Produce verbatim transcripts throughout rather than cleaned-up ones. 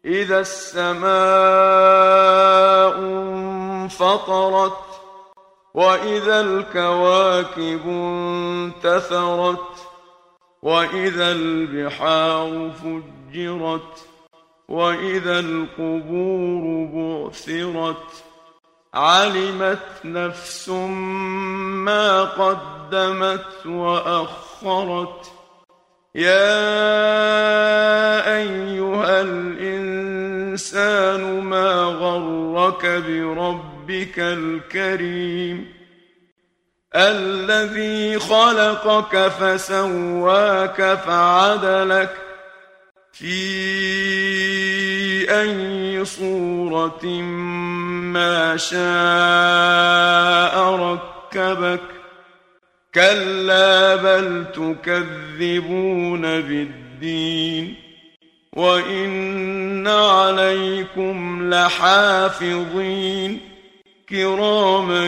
إذا السماء انفطرت وإذا الكواكب انتثرت وإذا البحار فجرت وإذا القبور بعثرت علمت نفس ما قدمت وأخرت يا أيها الإنسان ما غرك بربك الكريم الذي خلقك فسواك فعدلك في أي صورة ما شاء ركبك كلا بل تكذبون بالدين وإن عليكم لحافظين كراما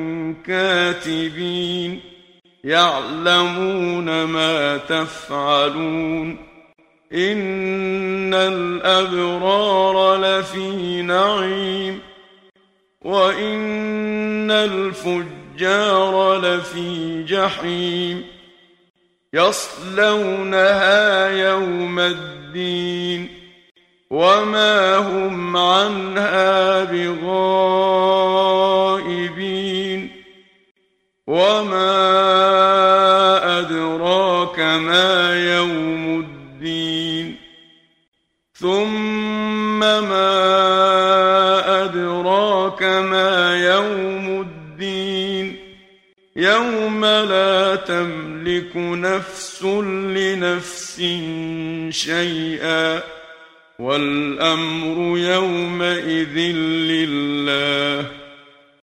كاتبين يعلمون ما تفعلون إن الأبرار لفي نعيم وإن الفجار لفي جحيم يصلونها يوم الدين وما هم عنها بغائبين وما أدراك ما يوم الدين ثم ما أدراك ما يوم الدين يوم لا تملك نفس لنفس شيئا والأمر يومئذ لله